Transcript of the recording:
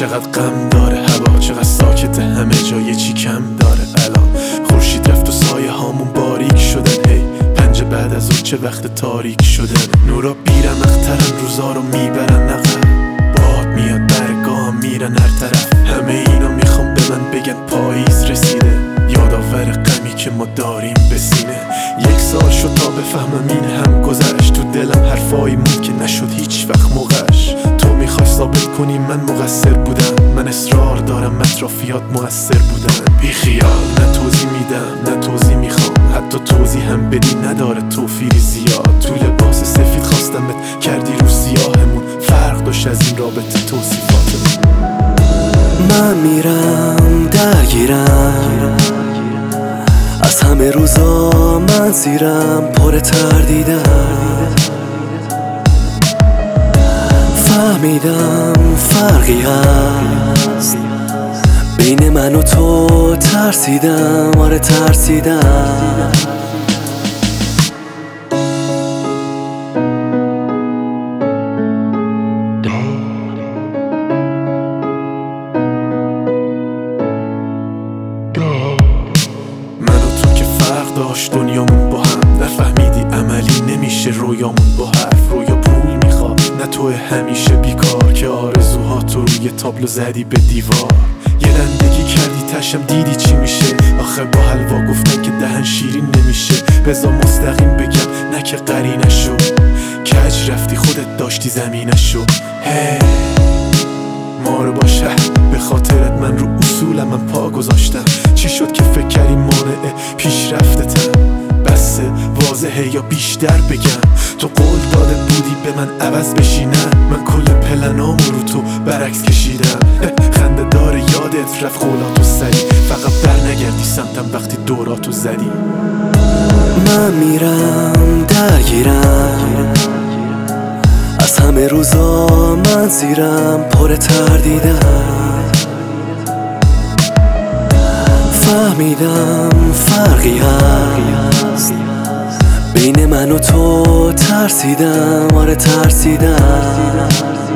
چقدر غم داره هوا، چقدر ساکته همه جا، چی کم داره الان. خورشید رفت و سایه هامون باریک شدن، هی پنجه بعد از اون چه وقت تاریک شدن. نورا بیرن اخترن، روزا رو میبرن عقب، باد میاد برگاه میرن هر طرف. همه اینا میخوام به من بگن پاییز رسیده، یادآور غمی که ما داریم به سینه. 1 سال شد تا بفهمم این هم گذشت، تو دلم حرفایی موند که نشد هیچ وقت موقعش. تو میخوای ثابت کنی من مقصر بودم، من اصرار دارم اطرافیات مؤثر بودن. بی خیال نه توضیح میدم نه توضیح میخوام، حتی توضیح هم بدی نداره توفیری زیاد. تو لباس سفید خواستمت کردی رو سیاهمون، فرق داشت از این رابطه توصیفاتمون. من میرم درگیرم از همه روزا، من زیرم پر تردیدم. فهمیدم فرقی هست بین من و تو، ترسیدم آره ترسیدم. داشت دنیامون با هم، نفهمیدی عملی نمیشه رویامون با حرف. رویا پول میخواد نه تو همیشه بیکار، که آرزوهاتو روی تابلو زدی به دیوار. یه رندگی کردی تشم دیدی چی میشه، آخه با حلوا گفتن که دهن شیرین نمیشه. بذار مستقیم بگم نه که قرینشو، کج رفتی خودت داشتی زمینشو. هی ما رو باشه به خاطرت من رو اصولم من پا گذاشتم. چی شد که فکر کردی مانع پیشرفتتم؟ بسه واضحه یا بیشتر بگم؟ تو قول داده بودی به من عوض بشی، نه من کل پلنامو رو تو برعکس کشیدم. خنده داره یادت رفت قولاتو سری، فقط بر نگردی سمتم وقتی دوراتو زدی. من میرم درگیرم از همه روزا، من زیرم پر تردیدم. فهمیدم فرقی هست بین من و تو، ترسیدم آره ترسیدم.